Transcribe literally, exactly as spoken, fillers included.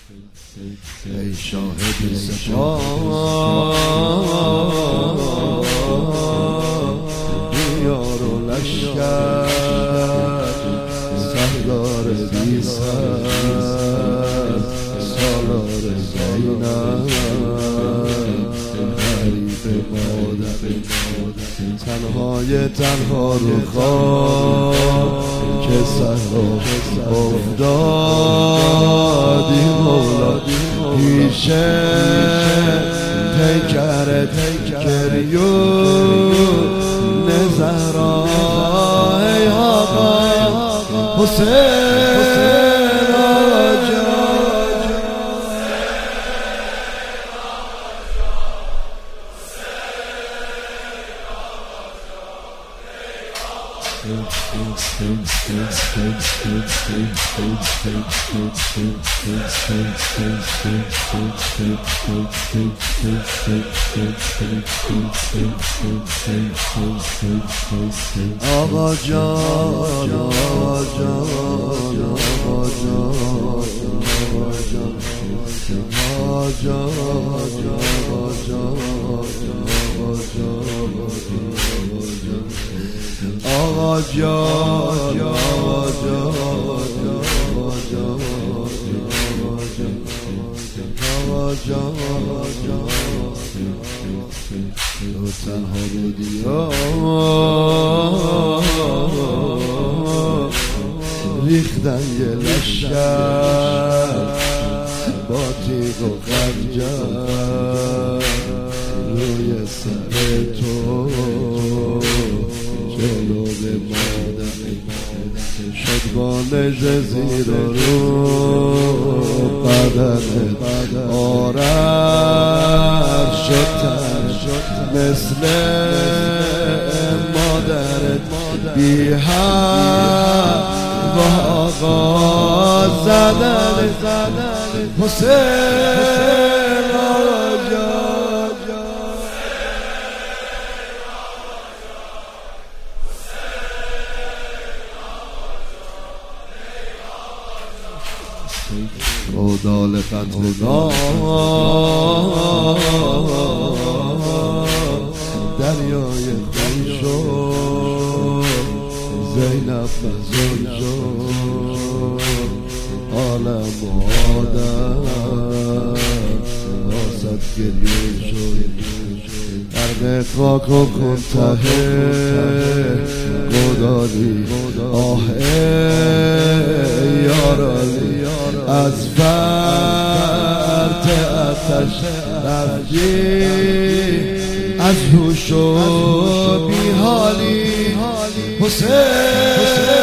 ای شاهد سپاه یار و لشکر سردار بی سر سالار زینب غریب مادر تنهای تنها رو خواب که صحرا افتادی مولا پیشه پیکر کریو نزرا ای آقا حسین آجا آقا جان آقا جان آقا تو تنها بودی ریختن یه لشکر با تیغ و خنجر روی سر تو جلو به مادر شد با نژه زیر و رو بدن آرد شد مثل مادرت بی حق و آقا زدن حسین آجا خدال قتل دریای خون شد زینب مزون شد عالم و آدم راست گریه شد قرن خاک و کنته گدالی آه یارالی از فرد آتش رفتی از هوش و بیحالی حسین